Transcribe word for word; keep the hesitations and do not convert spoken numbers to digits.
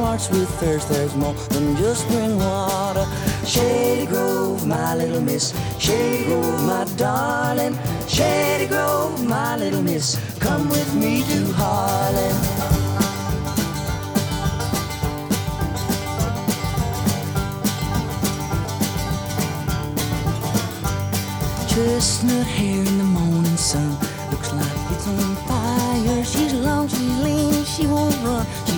quartz with thirst. There's more than just spring water. Shady Grove, my little miss. Shady Grove, my darling. Shady Grove, my little miss. Come with me to Harlem. Chestnut hair in the morning sun, looks like it's on fire. She's long, she's lean, she won't run.